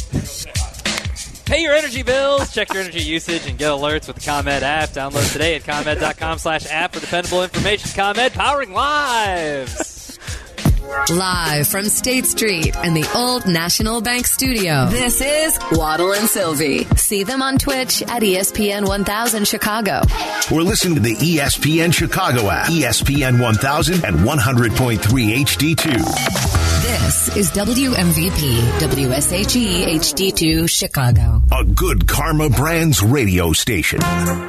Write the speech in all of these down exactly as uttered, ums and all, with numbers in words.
Pay your energy bills, check your energy usage, and get alerts with the ComEd app. Download today at ComEd.com slash app for dependable information. ComEd, powering lives. Live from State Street and the Old National Bank Studio, this is Waddle and Sylvie. See them on Twitch at E S P N one thousand Chicago. Or listen to the E S P N Chicago app, E S P N one thousand and one hundred point three H D two. This is W M V P, W S H E H D two Chicago. A good Karma Brands radio station.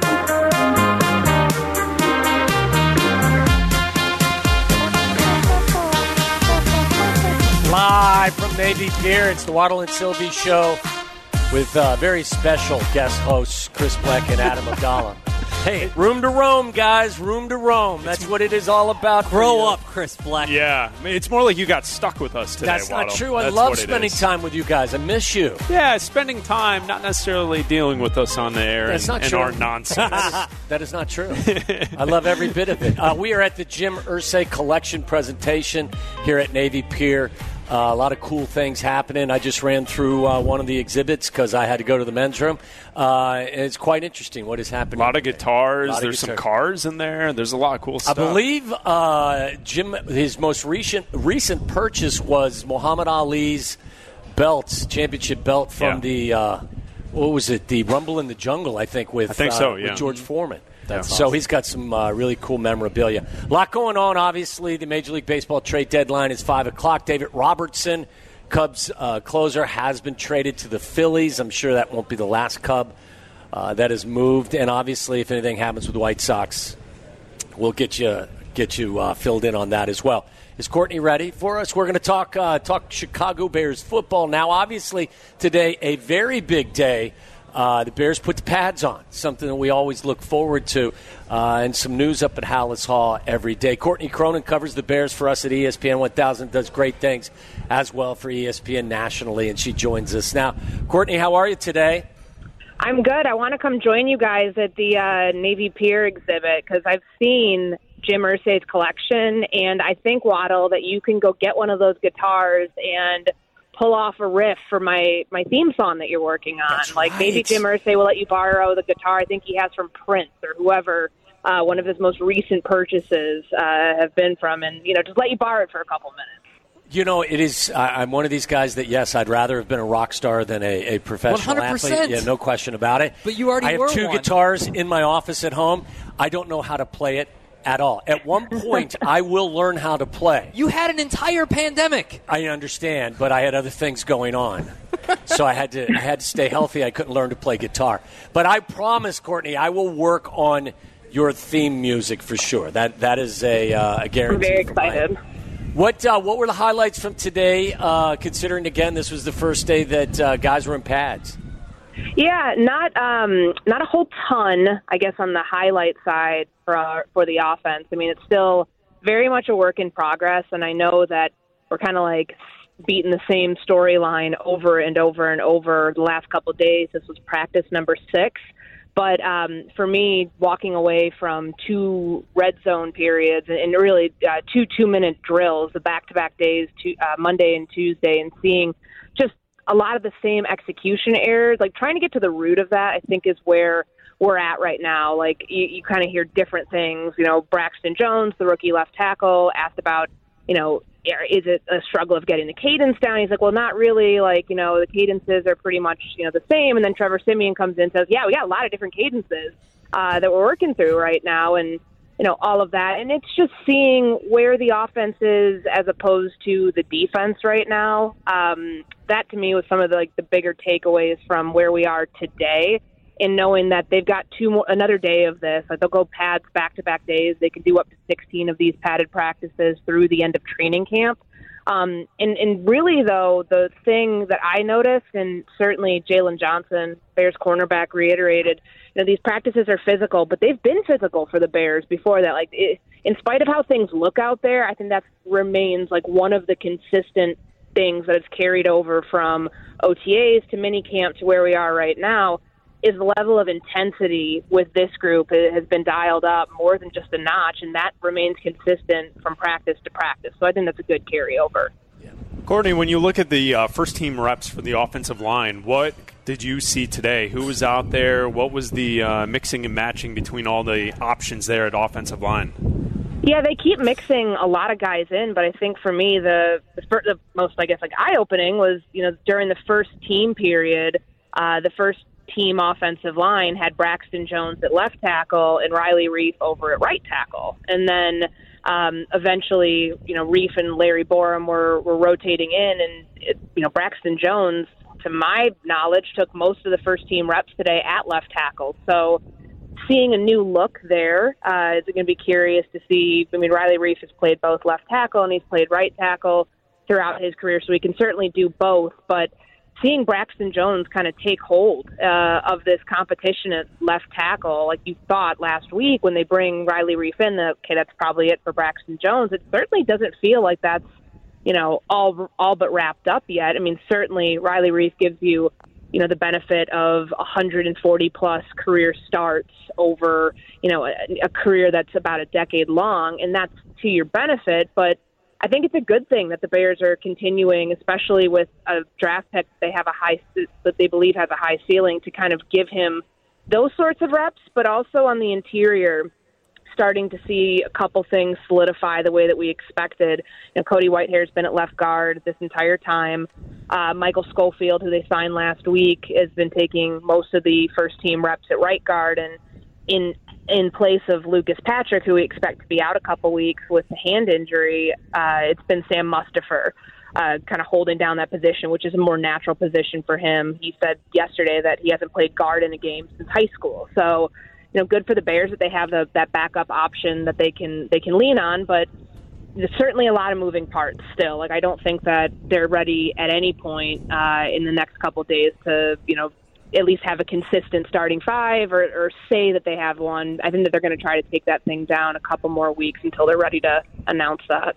Live from Navy Pier, it's the Waddle and Sylvie Show with uh, very special guest hosts Chris Bleck and Adam Abdallah. Hey, room to roam, guys, room to roam. That's what it is all about. Grow up, Chris Bleck. Yeah, I mean, it's more like you got stuck with us today, That's Waddle. not true. I That's love what it spending is. time with you guys. I miss you. Yeah, spending time, not necessarily dealing with us on the air That's and, not and true. our nonsense. That is not true. I love every bit of it. Uh, we are at the Jim Irsay collection presentation here at Navy Pier. Uh, a lot of cool things happening. I just ran through uh, one of the exhibits because I had to go to the men's room. Uh, and it's quite interesting what is happening. A lot of guitars. Lot of There's guitar. some cars in there. There's a lot of cool I stuff. believe uh, Jim, his most recent recent purchase was Muhammad Ali's belt, championship belt from Yeah. the, uh, what was it, the Rumble in the Jungle, I think, with, I think uh, so, with yeah. George Foreman. That's so awesome. he's got some uh, really cool memorabilia. A lot going on, obviously. The Major League Baseball trade deadline is five o'clock. David Robertson, Cubs uh, closer, has been traded to the Phillies. I'm sure that won't be the last Cub uh, that is moved. And obviously, if anything happens with the White Sox, we'll get you get you uh, filled in on that as well. Is Courtney ready for us? We're going to talk uh, talk Chicago Bears football now. Obviously, today a very big day. Uh, the Bears put the pads on, something that we always look forward to, uh, and some news up at Hallis Hall every day. Courtney Cronin covers the Bears for us at E S P N one thousand, does great things as well for E S P N nationally, and she joins us now. Courtney, how are you today? I'm good. I want to come join you guys at the uh, Navy Pier exhibit because I've seen Jim Irsay's collection, and I think, Waddle, that you can go get one of those guitars and pull off a riff for my, my theme song that you're working on. That's like right. maybe Jim Irsay will let you borrow the guitar I think he has from Prince or whoever uh, one of his most recent purchases uh, have been from, and you know, just let you borrow it for a couple minutes. You know, it is. I, I'm one of these guys that, yes, I'd rather have been a rock star than a, a professional one hundred percent. athlete. Yeah, no question about it. But you already I have were two one. guitars in my office at home. I don't know how to play it at all. At one point, I will learn how to play. You had an entire pandemic. I understand, but I had other things going on. So I had to I had to stay healthy. I couldn't learn to play guitar. But I promise, Courtney, I will work on your theme music for sure. That That is a, uh, a guarantee. I'm very from my excited. end. What uh, what were the highlights from today, uh, considering, again, this was the first day that uh, guys were in pads? Yeah, not um, not a whole ton, I guess, on the highlight side for our, for the offense. I mean, it's still very much a work in progress, and I know that we're kind of like beating the same storyline over and over and over the last couple of days. This was practice number six. But um, for me, walking away from two red zone periods and really uh, two two-minute drills, the back-to-back days, two, uh, Monday and Tuesday, and seeing just a lot of the same execution errors, like trying to get to the root of that, I think is where we're at right now. Like you, you kind of hear different things. You know, Braxton Jones, the rookie left tackle, asked about, you know, is it a struggle of getting the cadence down? He's like, well, not really. Like, you know, the cadences are pretty much, you know, the same. And then Trevor Siemian comes in and says, yeah, we got a lot of different cadences uh, that we're working through right now. And, you know, all of that. And it's just seeing where the offense is as opposed to the defense right now. Um, that to me was some of the, like the bigger takeaways from where we are today, in knowing that they've got two more, another day of this. Like they'll go pads back-to-back days. They can do up to sixteen of these padded practices through the end of training camp. Um, and, and really, though, the thing that I noticed, and certainly Jalen Johnson, Bears cornerback, reiterated, you know, these practices are physical, but they've been physical for the Bears before that. Like, it, in spite of how things look out there, I think that remains like one of the consistent things that has carried over from O T As to minicamp to where we are right now. Is the level of intensity with this group it has been dialed up more than just a notch, and that remains consistent from practice to practice. So I think that's a good carryover. Yeah. Courtney, when you look at the uh, first-team reps for the offensive line, what did you see today? Who was out there? What was the uh, mixing and matching between all the options there at offensive line? Yeah, they keep mixing a lot of guys in, but I think for me the the, first, the most, I guess, like eye-opening was, you know, during the first team period, uh, the first team offensive line had Braxton Jones at left tackle and Riley Reiff over at right tackle. And then um, eventually, you know, Reiff and Larry Borum were, were rotating in, and, it, you know, Braxton Jones, to my knowledge, took most of the first team reps today at left tackle. So seeing a new look there, uh, is going to be curious to see. I mean, Riley Reiff has played both left tackle and he's played right tackle throughout his career, so he can certainly do both. But seeing Braxton Jones kind of take hold uh, of this competition at left tackle, like you thought last week when they bring Riley Reiff in, that, okay, that's probably it for Braxton Jones. It certainly doesn't feel like that's, you know, all all but wrapped up yet. I mean, certainly Riley Reiff gives you, you know, the benefit of one hundred forty plus career starts over, you know, a, a career that's about a decade long, and that's to your benefit. But I think it's a good thing that the Bears are continuing, especially with a draft pick that they have a high, that they believe has a high ceiling, to kind of give him those sorts of reps, but also on the interior, starting to see a couple things solidify the way that we expected. You know, Cody Whitehair's been at left guard this entire time. Uh, Michael Schofield, who they signed last week, has been taking most of the first-team reps at right guard, and in in place of Lucas Patrick, who we expect to be out a couple weeks with the hand injury, uh, it's been Sam Mustipher uh, kind of holding down that position, which is a more natural position for him. He said yesterday that he hasn't played guard in a game since high school. So, you know, good for the Bears that they have the, that backup option that they can they can lean on, but there's certainly a lot of moving parts still. Like, I don't think that they're ready at any point uh, in the next couple of days to, you know, at least have a consistent starting five or, or say that they have one. I think that they're going to try to take that thing down a couple more weeks until they're ready to announce that.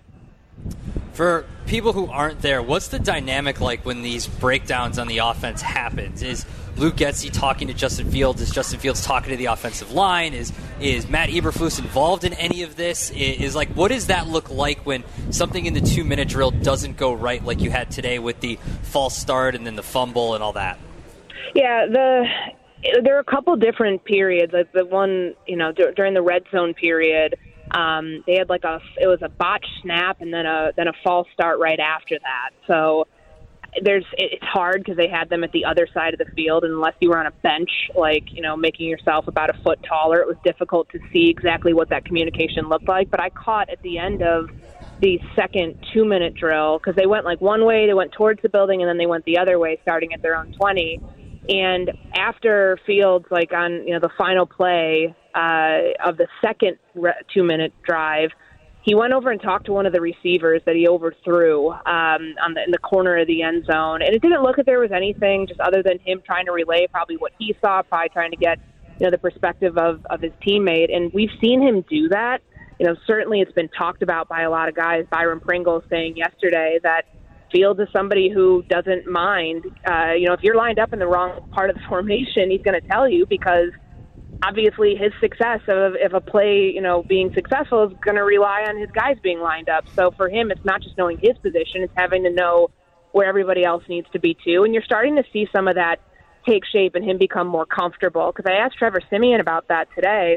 For people who aren't there, what's the dynamic like when these breakdowns on the offense happens? Is Luke Getsy talking to Justin Fields? Is Justin Fields talking to the offensive line? Is is Matt Eberflus involved in any of this? Is, is like, what does that look like when something in the two-minute drill doesn't go right, like you had today with the false start and then the fumble and all that? Yeah, the there are a couple different periods. Like the one, you know, d- during the red zone period, um, they had like a it was a botched snap and then a then a false start right after that. So there's it's hard because they had them at the other side of the field, and unless you were on a bench, like, you know, making yourself about a foot taller, it was difficult to see exactly what that communication looked like. But I caught at the end of the second two-minute drill, because they went like one way, they went towards the building, and then they went the other way, starting at their own twenty. And after Fields, like on, you know, the final play uh, of the second re- two-minute drive, he went over and talked to one of the receivers that he overthrew um, on the, in the corner of the end zone. And it didn't look like there was anything just other than him trying to relay probably what he saw, probably trying to get, you know, the perspective of, of his teammate. And we've seen him do that. You know, certainly it's been talked about by a lot of guys. Byron Pringle saying yesterday that Fields is somebody who doesn't mind. Uh, you know, if you're lined up in the wrong part of the formation, he's going to tell you, because obviously his success of, of a play, you know, being successful is going to rely on his guys being lined up. So for him, it's not just knowing his position, it's having to know where everybody else needs to be too. And you're starting to see some of that take shape and him become more comfortable. Because I asked Trevor Siemian about that today,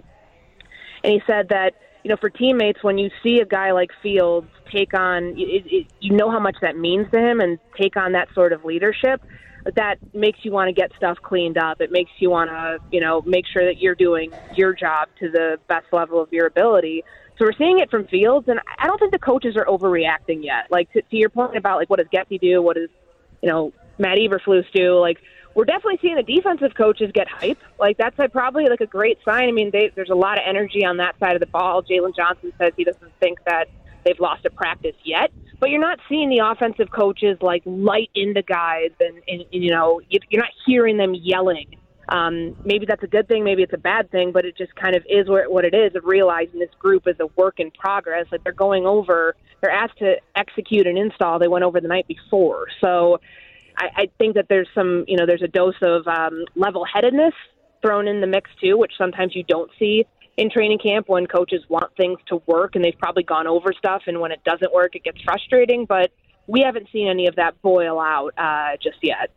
and he said that, you know, for teammates, when you see a guy like Fields take on, it, it, you know how much that means to him, and take on that sort of leadership, that makes you want to get stuff cleaned up. It makes you want to, you know, make sure that you're doing your job to the best level of your ability. So we're seeing it from Fields, and I don't think the coaches are overreacting yet. Like, to, to your point about, like, what does Getsy do? What does, you know, Matt Eberflus do? Like, we're definitely seeing the defensive coaches get hype. Like, that's like probably like a great sign. I mean, they, there's a lot of energy on that side of the ball. Jalen Johnson says he doesn't think that they've lost a practice yet. But you're not seeing the offensive coaches, like, light into guys, and, and, and you know, you, you're not hearing them yelling. Um, maybe that's a good thing, maybe it's a bad thing, but it just kind of is what, what it is, of realizing this group is a work in progress. Like, they're going over, they're asked to execute an install they went over the night before. So I, I think that there's some, you know, there's a dose of um, level-headedness thrown in the mix too, which sometimes you don't see in training camp when coaches want things to work, and they've probably gone over stuff, and when it doesn't work, it gets frustrating. But we haven't seen any of that boil out uh, just yet.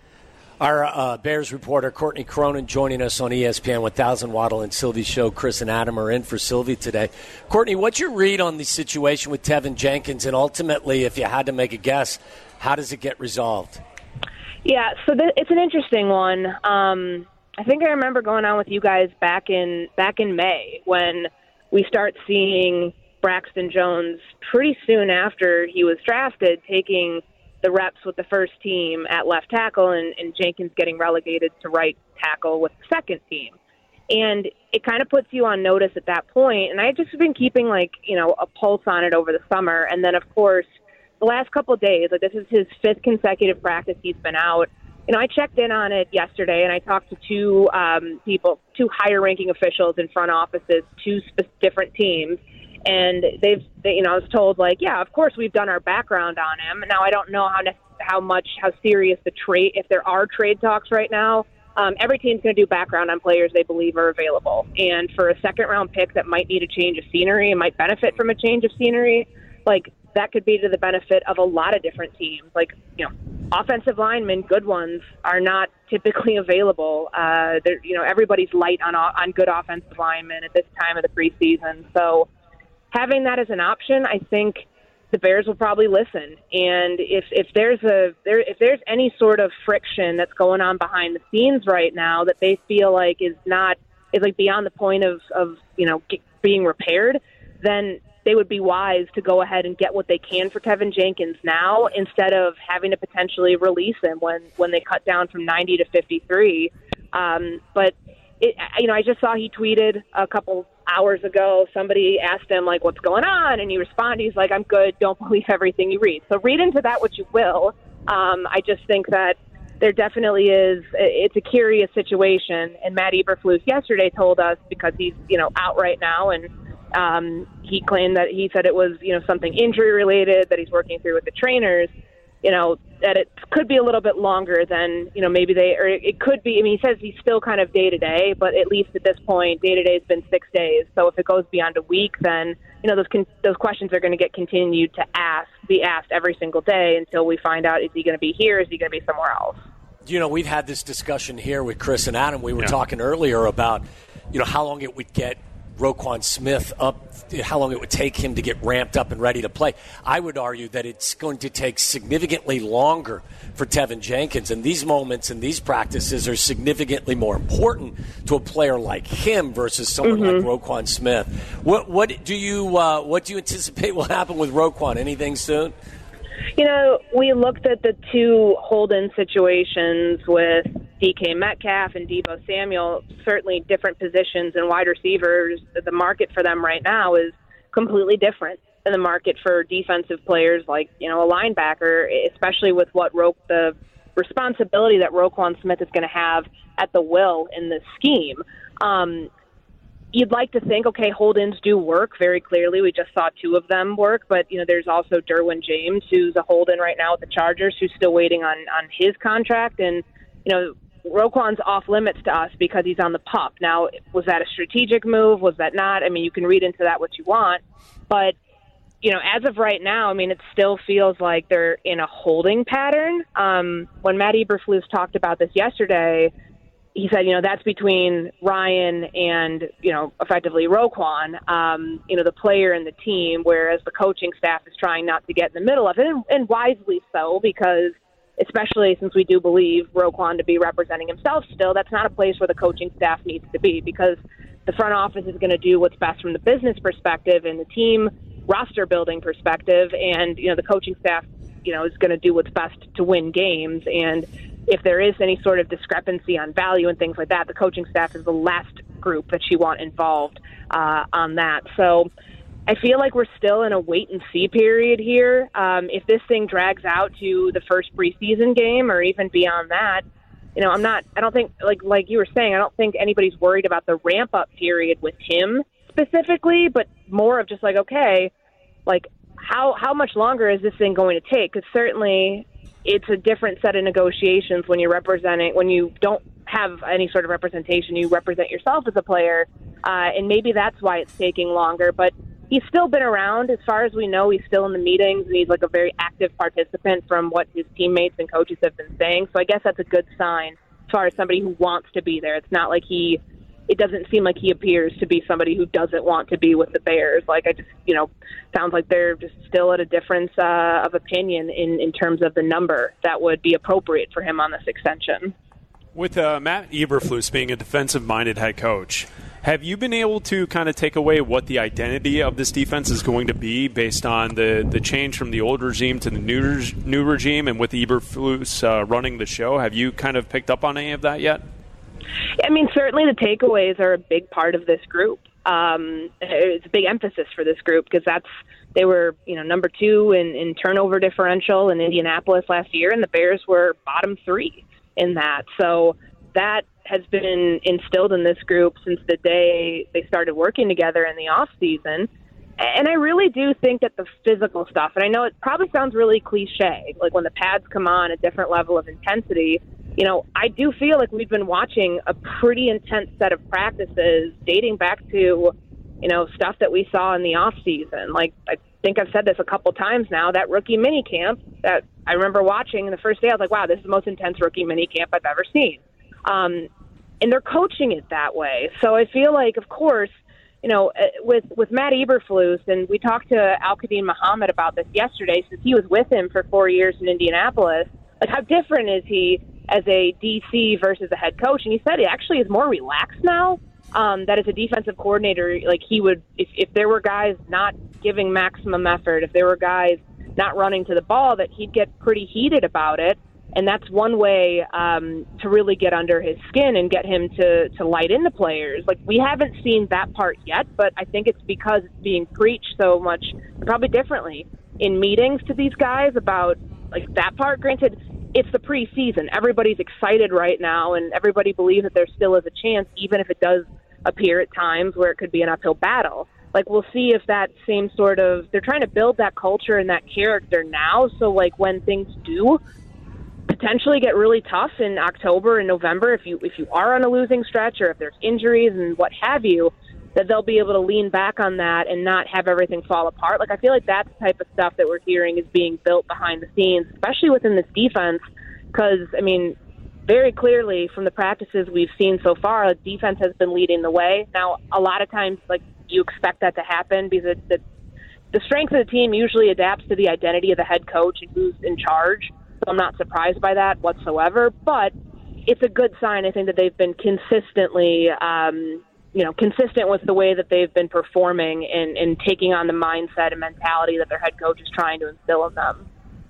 Our uh, Bears reporter, Courtney Cronin, joining us on E S P N one thousand Waddle and Sylvie show. Chris and Adam are in for Sylvie today. Courtney, what's your read on the situation with Tevin Jenkins? And ultimately, if you had to make a guess, how does it get resolved? Yeah, so th- it's an interesting one. Um, I think I remember going on with you guys back in back in May when we start seeing Braxton Jones pretty soon after he was drafted taking the reps with the first team at left tackle and, and Jenkins getting relegated to right tackle with the second team. And it kind of puts you on notice at that point. And I just have been keeping like, you know, a pulse on it over the summer. And then of course, the last couple of days, like this is his fifth consecutive practice he's been out. You know, I checked in on it yesterday and I talked to two um, people, two higher ranking officials in front offices, two sp- different teams. And they've, they, you know, I was told, like, yeah, of course we've done our background on him. Now, I don't know how how much, how serious the trade, if there are trade talks right now. Um, every team's going to do background on players they believe are available. And for a second-round pick that might need a change of scenery and might benefit from a change of scenery, like, that could be to the benefit of a lot of different teams. Like, you know, offensive linemen, good ones, are not typically available. Uh, you know, everybody's light on on good offensive linemen at this time of the preseason. So, having that as an option, I think the Bears will probably listen. And if, if there's a there if there's any sort of friction that's going on behind the scenes right now that they feel like is not is like beyond the point of, of you know get, being repaired, then they would be wise to go ahead and get what they can for Tevin Jenkins now instead of having to potentially release him when, when they cut down from ninety to fifty-three. Um, but it, you know, I just saw he tweeted a couple hours ago. Somebody asked him, like, what's going on? And he responded, he's like, I'm good. Don't believe everything you read. So read into that what you will. Um, I just think that there definitely is, it's a curious situation. And Matt Eberflus yesterday told us, because he's, you know, out right now, and um, he claimed that he said it was, you know, something injury related that he's working through with the trainers, you know, that it could be a little bit longer than, you know, maybe they, or it could be, I mean, he says he's still kind of day-to-day, but at least at this point, day-to-day has been six days. So if it goes beyond a week, then, you know, those con- those questions are going to get continued to ask, be asked every single day until we find out, is he going to be here, is he going to be somewhere else? You know, we've had this discussion here with Chris and Adam. We were yeah. talking earlier about, you know, how long it would get Roquan Smith up, how long it would take him to get ramped up and ready to play. I would argue that it's going to take significantly longer for Tevin Jenkins, and these moments and these practices are significantly more important to a player like him versus someone mm-hmm. like Roquan Smith. What what do you uh, what do you anticipate will happen with Roquan? Anything soon? You know, we looked at the two hold-in situations with D K Metcalf and Deebo Samuel, certainly different positions and wide receivers. The market for them right now is completely different than the market for defensive players like, you know, a linebacker, especially with what Ro- the responsibility that Roquan Smith is going to have at the will in this scheme. Um, You'd like to think, okay, hold-ins do work very clearly. We just saw two of them work, but, you know, there's also Derwin James, who's a hold-in right now with the Chargers, who's still waiting on, on his contract. And, you know, Roquan's off limits to us because he's on the pup. Now, was that a strategic move? Was that not? I mean, you can read into that what you want. But, you know, as of right now, I mean, it still feels like they're in a holding pattern. Um, when Matt Eberflus talked about this yesterday, he said, you know, that's between Ryan and, you know, effectively Roquan, um, you know, the player and the team, whereas the coaching staff is trying not to get in the middle of it, and, and wisely so, because especially since we do believe Roquan to be representing himself still, that's not a place where the coaching staff needs to be, because the front office is going to do what's best from the business perspective and the team roster building perspective, and, you know, the coaching staff, you know, is going to do what's best to win games. And if there is any sort of discrepancy on value and things like that, the coaching staff is the last group that you want involved uh, on that. So I feel like we're still in a wait-and-see period here. Um, if this thing drags out to the first preseason game or even beyond that, you know, I'm not – I don't think – like like you were saying, I don't think anybody's worried about the ramp-up period with him specifically, but more of just like, okay, like how how much longer is this thing going to take? Because certainly – it's a different set of negotiations when you're representing, when you don't have any sort of representation, you represent yourself as a player, uh, and maybe that's why it's taking longer. But he's still been around. As far as we know, he's still in the meetings, and he's like a very active participant from what his teammates and coaches have been saying. So I guess that's a good sign as far as somebody who wants to be there. It's not like he – it doesn't seem like he appears to be somebody who doesn't want to be with the Bears. Like, I just, you know, sounds like they're just still at a difference uh, of opinion in, in terms of the number that would be appropriate for him on this extension. With uh, Matt Eberflus being a defensive-minded head coach, have you been able to kind of take away what the identity of this defense is going to be based on the, the change from the old regime to the new, new regime, and with Eberflus uh, running the show? Have you kind of picked up on any of that yet? I mean, certainly the takeaways are a big part of this group. Um, it's a big emphasis for this group because that's they were, you know, number two in, in turnover differential in Indianapolis last year, and the Bears were bottom three in that. So that has been instilled in this group since the day they started working together in the off season. And I really do think that the physical stuff, and I know it probably sounds really cliche, like when the pads come on, a different level of intensity. You know, I do feel like we've been watching a pretty intense set of practices dating back to, you know, stuff that we saw in the off season. Like, I think I've said this a couple times now, that rookie mini camp that I remember watching the first day, I was like, wow, this is the most intense rookie mini camp I've ever seen. Um, and they're coaching it that way. So I feel like, of course, you know, with, with Matt Eberflus, and we talked to Al-Qadim Muhammad about this yesterday, since he was with him for four years in Indianapolis, like how different is he as a D C versus a head coach? And he said he actually is more relaxed now, um, that as a defensive coordinator, like he would, if, if there were guys not giving maximum effort, if there were guys not running to the ball, that he'd get pretty heated about it. And that's one way um, to really get under his skin and get him to, to light in the players. Like, we haven't seen that part yet, but I think it's because it's being preached so much, probably differently, in meetings to these guys about, like, that part. Granted, it's the preseason. Everybody's excited right now, and everybody believes that there still is a chance, even if it does appear at times where it could be an uphill battle. Like, we'll see if that same sort of – they're trying to build that culture and that character now, so, like, when things do – potentially get really tough in October and November, if you if you are on a losing stretch or if there's injuries and what have you, that they'll be able to lean back on that and not have everything fall apart. Like, I feel like that's the type of stuff that we're hearing is being built behind the scenes, especially within this defense, because, I mean, very clearly from the practices we've seen so far, the defense has been leading the way. Now, a lot of times, like, you expect that to happen because it, the, the strength of the team usually adapts to the identity of the head coach and who's in charge. So I'm not surprised by that whatsoever, but it's a good sign, I think, that they've been consistently, um, you know, consistent with the way that they've been performing and, and taking on the mindset and mentality that their head coach is trying to instill in them.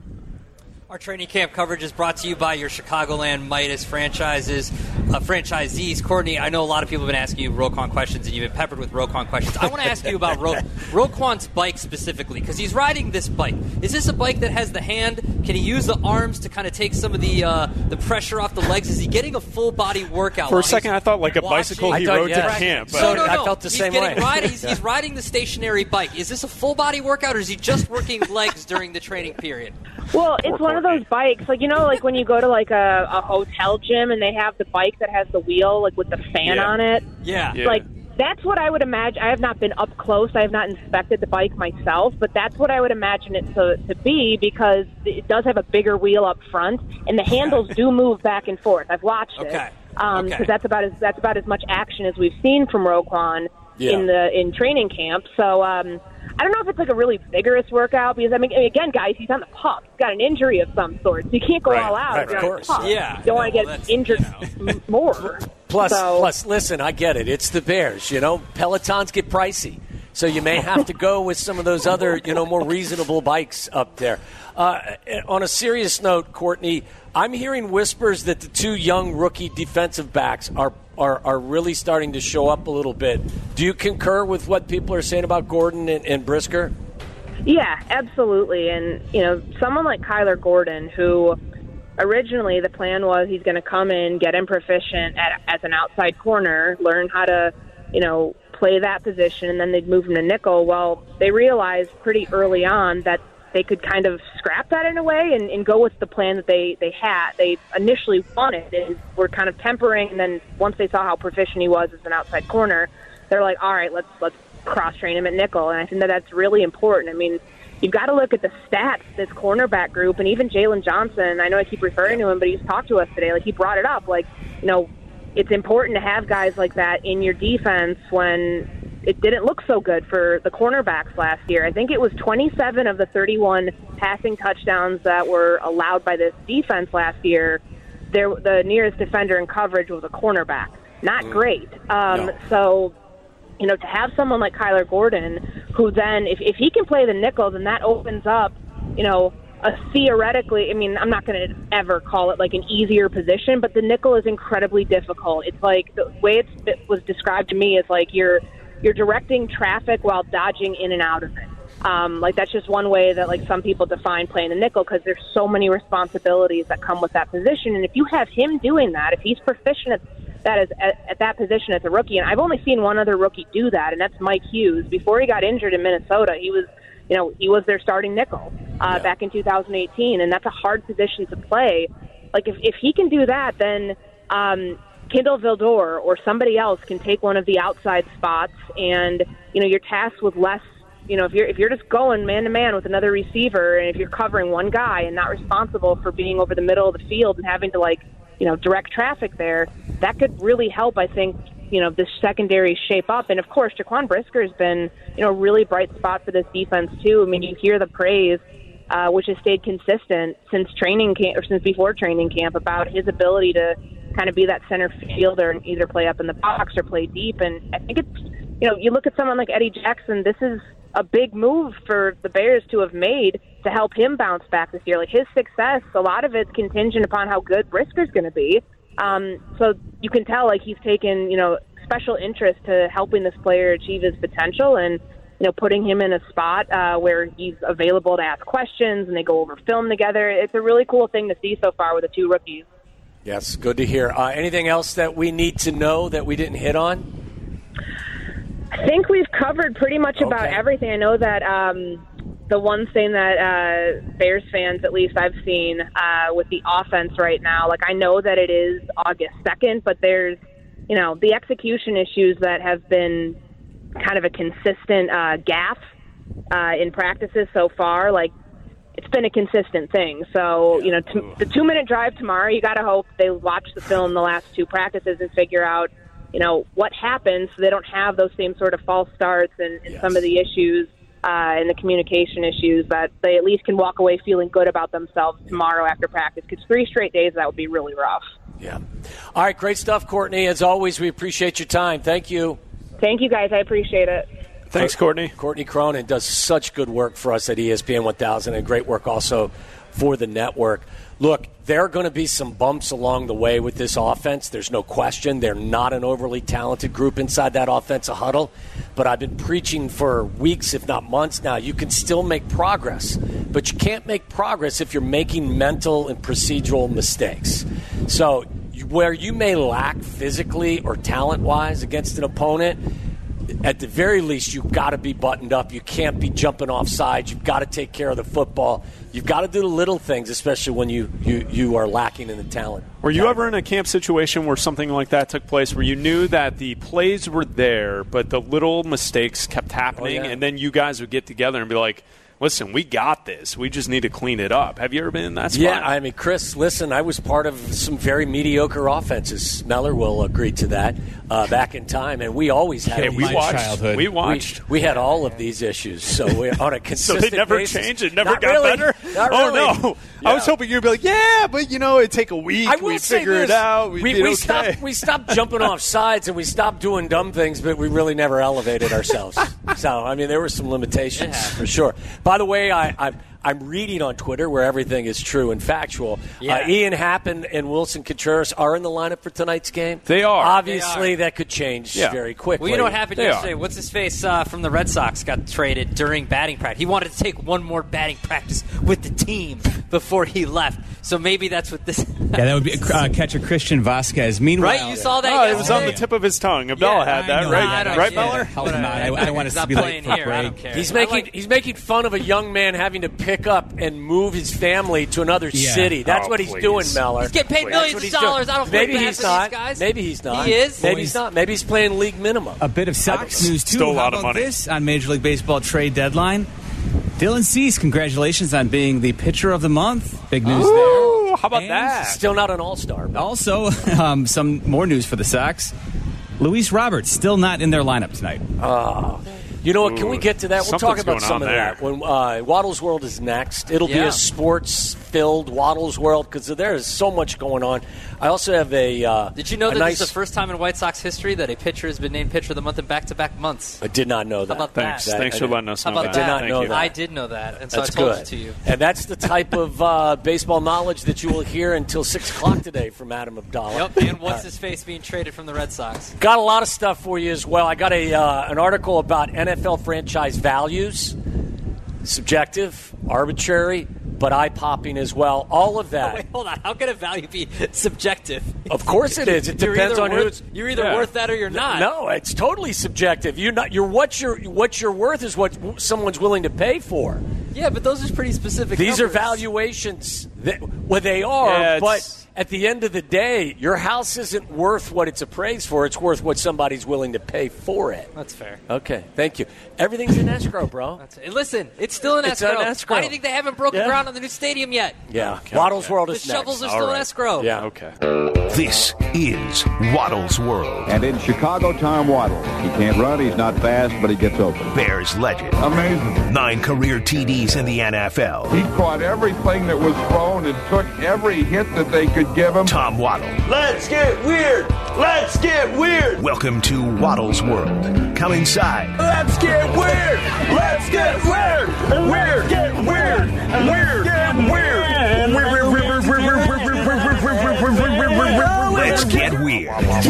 Our training camp coverage is brought to you by your Chicagoland Midas franchises, uh, franchisees. Courtney, I know a lot of people have been asking you Roquan questions, and you've been peppered with Roquan questions. I want to ask you about Ro- Roquan's bike specifically, because he's riding this bike. Is this a bike that has the hand? Can he use the arms to kind of take some of the uh, the pressure off the legs? Is he getting a full body workout? For a second, I thought like a watching? bicycle he thought, rode yeah. to camp. But So, no, no, I felt the he's same getting way. Ride, he's, he's riding the stationary bike. Is this a full body workout, or is he just working legs during the training period? Well, it's one of those bikes, like, you know, like when you go to like a, a hotel gym and they have the bike that has the wheel, like with the fan Yeah. on it. Yeah. Yeah. Like, that's what I would imagine. I have not been up close. I have not inspected the bike myself, but that's what I would imagine it to, to be, because it does have a bigger wheel up front, and the handles do move back and forth. I've watched Okay. it. Um, Okay. because that's about as that's about as much action as we've seen from Roquan Yeah. in the in training camp. So um, I don't know if it's like a really vigorous workout, because I mean, again, guys, he's on the pup. He's got an injury of some sort, so you can't go Right. all out. Right, if you're of on course. the pup. Yeah. You don't want to Well, get that's, injured you m- more. Plus, So- plus, listen, I get it. It's the Bears, you know. Pelotons get pricey, so you may have to go with some of those other, you know, more reasonable bikes up there. Uh, on a serious note, Courtney, I'm hearing whispers that the two young rookie defensive backs are, are, are really starting to show up a little bit. Do you concur with what people are saying about Gordon and, and Brisker? Yeah, absolutely. And, you know, someone like Kyler Gordon, who originally the plan was he's going to come in, get him proficient at, as an outside corner, learn how to, you know, play that position, and then they'd move him to nickel. Well, they realized pretty early on that they could kind of scrap that in a way and, and go with the plan that they, they had. They initially wanted and were kind of tempering, and then once they saw how proficient he was as an outside corner, they're like, all right, let's let's cross-train him at nickel, and I think that that's really important. I mean, you've got to look at the stats, this cornerback group, and even Jalen Johnson. I know I keep referring to him, but he's talked to us today. Like, he brought it up. Like, you know, it's important to have guys like that in your defense when it didn't look so good for the cornerbacks last year. I think it was twenty-seven of the thirty-one passing touchdowns that were allowed by this defense last year. There, the nearest defender in coverage was a cornerback. Not great. Um, no. So, you know, to have someone like Kyler Gordon, who then, if, if he can play the nickel, then that opens up, you know, a theoretically, I mean, I'm not going to ever call it like an easier position, but the nickel is incredibly difficult. It's like the way it's, it was described to me is like you're you're directing traffic while dodging in and out of it. Um, like that's just one way that like some people define playing the nickel, because there's so many responsibilities that come with that position. And if you have him doing that, if he's proficient at that is at, at that position as a rookie, and I've only seen one other rookie do that, and that's Mike Hughes. Before he got injured in Minnesota, he was, you know, he was their starting nickel uh, yeah. back in two thousand eighteen, and that's a hard position to play. Like if if he can do that, then um, Kindle Vildor or somebody else can take one of the outside spots, and you know you're tasked with less. You know, if you're if you're just going man to man with another receiver, and if you're covering one guy and not responsible for being over the middle of the field and having to like you know direct traffic there, that could really help. I think you know this secondary shape up, and of course Jaquan Brisker has been you know a really bright spot for this defense too. I mean, you hear the praise, uh, which has stayed consistent since training camp or since before training camp about his ability to kind of be that center fielder and either play up in the box or play deep. And I think it's, you know, you look at someone like Eddie Jackson, this is a big move for the Bears to have made to help him bounce back this year. Like his success, a lot of it's contingent upon how good Brisker's going to be. Um, so you can tell like he's taken, you know, special interest to helping this player achieve his potential and, you know, putting him in a spot uh, where he's available to ask questions and they go over film together. It's a really cool thing to see so far with the two rookies. Yes, good to hear. Uh, anything else that we need to know that we didn't hit on? I think we've covered pretty much Okay. about everything. I know that um, the one thing that uh, Bears fans, at least I've seen, uh, with the offense right now, like I know that it is August second, but there's, you know, the execution issues that have been kind of a consistent uh, gaffe uh, in practices so far. Like, it's been a consistent thing. So, you know, t- the two-minute drive tomorrow, you got to hope they watch the film the last two practices and figure out, you know, what happened so they don't have those same sort of false starts and, and yes. some of the issues uh, and the communication issues, that they at least can walk away feeling good about themselves tomorrow after practice, because three straight days, that would be really rough. Yeah. All right, great stuff, Courtney. As always, we appreciate your time. Thank you. Thank you, guys. I appreciate it. Thanks, Courtney. Courtney Cronin does such good work for us at E S P N one thousand and great work also for the network. Look, there are going to be some bumps along the way with this offense. There's no question. They're not an overly talented group inside that offensive huddle. But I've been preaching for weeks, if not months now, you can still make progress. But you can't make progress if you're making mental and procedural mistakes. So where you may lack physically or talent-wise against an opponent, at the very least, you've got to be buttoned up. You can't be jumping off sides. You've got to take care of the football. You've got to do the little things, especially when you, you, you are lacking in the talent. Were you ever in a camp situation where something like that took place, where you knew that the plays were there, but the little mistakes kept happening, oh, yeah. and then you guys would get together and be like, listen, we got this. We just need to clean it up. Have you ever been in that spot? Yeah, I mean, Chris, listen, I was part of some very mediocre offenses. Meller will agree to that uh, back in time, and we always had yeah, these we watched, childhood. We watched. We, we had all of these issues, so we're on a consistent So they never basis. changed? It never Not got really. better? Not Oh, really. no. I Yeah. was hoping you'd be like, yeah, but, you know, it'd take a week. I will We'd say figure this. it out. We'd we be we okay. stopped, we stopped jumping off sides, and we stopped doing dumb things, but we really never elevated ourselves. So, I mean, there were some limitations for sure. By the way, I, I, I'm reading on Twitter where everything is true and factual. Yeah. Uh, Ian Happ and, and Wilson Contreras are in the lineup for tonight's game. They are. Obviously, They are. that could change Yeah. very quickly. Well, you know what happened They yesterday? are. What's his face uh, from the Red Sox got traded during batting practice. He wanted to take one more batting practice with the team before he left. So maybe that's what this. Yeah, that would be uh, catcher Christian Vasquez. Meanwhile, right? You saw that? Oh, it was on the yesterday? tip of his tongue. Abdallah Yeah, had that, know, right? I don't- right, yeah. Beller? Hell, not. I, I don't want us He's to be not late playing for here. I don't break. care. He's I making like- he's making fun of a young man having to pick up and move his family to another Yeah. city. That's Oh, what he's please. doing, Meller. He's getting paid That's millions what of he's dollars. doing. I don't feel Maybe bad he's for not. these guys. Maybe he's not. He is. Maybe Boys. he's not. Maybe he's playing league minimum. A bit of Sox news, too. Still a lot How of about money. this on Major League Baseball trade deadline? Dylan Cease, congratulations on being the pitcher of the month. Big news Ooh, there. how about And that? Still not an all-star. but- Also, um, some more news for the Sox. Luis Roberts still not in their lineup tonight. You know what? Can we Ooh, get to that? We'll talk something's about going some on of there. that when uh, Waddle's World is next. It'll be Yeah. a sports-filled Waddle's World because there is so much going on. I also have a. Uh, Did you know a that nice, this is the first time in White Sox history that a pitcher has been named pitcher of the month in back-to-back months? I did not know that. How about Thanks. that? Thanks I- for letting us How know about that. I did not Thank know you. that. I did know that, and so That's I told good. it to you. And that's the type of uh, baseball knowledge that you will hear until six o'clock today from Adam Abdallah. Yep, and what's his face being traded from the Red Sox? Got a lot of stuff for you as well. I got a uh, an article about N F L franchise values, subjective, arbitrary, but eye-popping as well. All of that. Wait, hold on. How can a value be subjective? Of course it is. It You're depends either on worth, who's. You're either Yeah. worth that or you're not. No, it's totally subjective. You're not. You're what you're what you're worth is what someone's willing to pay for. Yeah, but those are pretty specific. These numbers. are valuations. That, well, they are, Yeah, it's- but at the end of the day, your house isn't worth what it's appraised for. It's worth what somebody's willing to pay for it. That's fair. Okay, thank you. Everything's in escrow, bro. That's it. Listen, it's still in It's escrow. in escrow. Why do you think they haven't broken Yeah. ground on the new stadium yet? Yeah, Okay, Waddle's okay. World The is shovels next. are still All in right. escrow. Yeah. Okay. This is Waddle's World. And in Chicago, Tom Waddle. He can't run, he's not fast, but he gets open. Bears legend. Amazing. Nine career T Ds in the N F L. He caught everything that was thrown and took every hit that they could give him. Tom Waddle. Let's get weird. Let's get weird. Welcome to Waddle's World. Come inside. Let's get weird. Let's get weird. Weird. Get weird. Weird. Get weird. Let's get weird.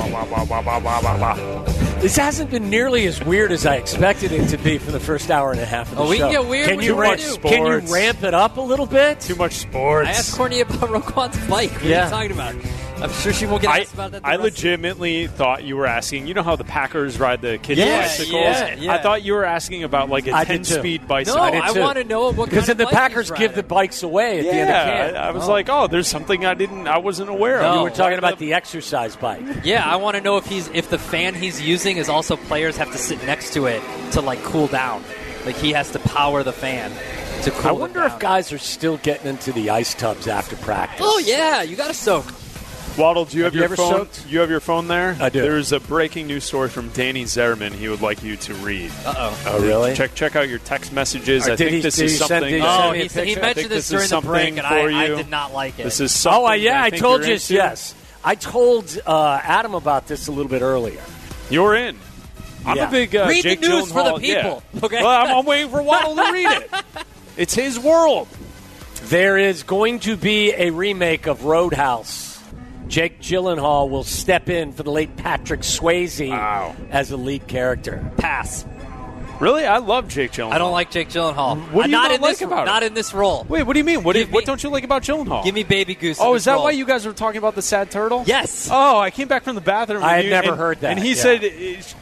This hasn't been nearly as weird as I expected it to be for the first hour and a half of the Oh, we show. can get weird Can when you, you ramp, want to. can you Sports. ramp it up a little bit? Too much sports. I asked Courtney about Roquan's bike. What Yeah. are you talking about? I'm sure she won't get I, asked about that. the I rest of- legitimately thought you were asking. You know how the Packers ride the kids' Yeah, bicycles? yeah, yeah. I thought you were asking about like a I did too. ten-speed No, bicycle. I did I too. want to know what Because kind then of the bike Packers he's give the riding. bikes away at the end of Yeah, camp. I, I was Oh. like, oh, there's something I didn't, I wasn't aware of. No. You were talking about the exercise bike. Yeah, I want to know if he's if the fan he's using is also players have to sit next to it to like cool down. Like he has to power the fan to cool. I it wonder down. if guys are still getting into the ice tubs after practice. Oh yeah, you got to soak. Waddle, do you have, Have you your ever phone? soaked? You have your phone there? I do. There's a breaking news story from Danny Zerman he would like you to read. Uh oh. Oh, really? Check check out your text messages. Or I did think he- this did is he send- something. did he that- send Oh, me a he, said he picture? I mentioned think this this is during the break, something and I, for I you. did not like it. This is something. Oh, uh, yeah, I, think told you're you. into. Yes. I told uh, Adam about this a little bit earlier. You're in. I'm Yeah. a big uh, Read the Jake news for the Gyllenhaal- people, yeah. okay? Well, I'm, I'm waiting for Waddle to read it. It's his world. There is going to be a remake of Roadhouse. Jake Gyllenhaal will step in for the late Patrick Swayze Wow. as a lead character. Pass. Really, I love Jake Gyllenhaal. I don't like Jake Gyllenhaal. What do you not not in like this, about Not it? in this role. Wait, what do you mean? What, do you, Give what me- don't you like about Gyllenhaal? Give me Baby Goose. in Oh, this is that role. why you guys were talking about the sad turtle? Yes. Oh, I came back from the bathroom. I and had you- never and- heard that, And he yeah. said, uh,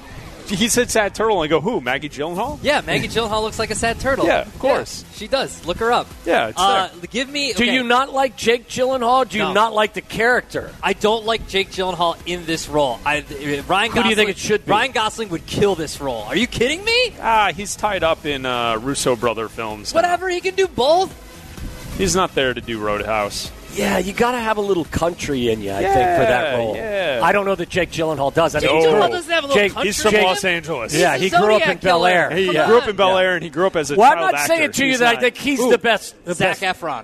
he said sad turtle. And I go, who? Maggie Gyllenhaal? Yeah, Maggie Gyllenhaal looks like a sad turtle. Yeah, of course. Yeah, she does. Look her up. Yeah, it's uh, there. Give me. Do okay. you not like Jake Gyllenhaal? Do you No. not like the character? I don't like Jake Gyllenhaal in this role. I, uh, Ryan Who do you think Gosling- it should be? Ryan Gosling would kill this role. Are you kidding me? Ah, he's tied up in uh, Russo brother films. now. Whatever, he can do both. He's not there to do Roadhouse. Yeah, you got to have a little country in you, I think, for Yeah, that role. yeah. I don't know that Jake Gyllenhaal does. I Jake mean, he Gyllenhaal grew- doesn't have a little Jake, country He's from in him? Los Angeles. Yeah, He's he a grew up Zodiac in Bel killer. Air. He Come grew up on. in Bel Yeah. Air, and he grew up as a Well, I'm child not saying actor. to you He's that I not- think he's Ooh. the best. The Zac best. Efron.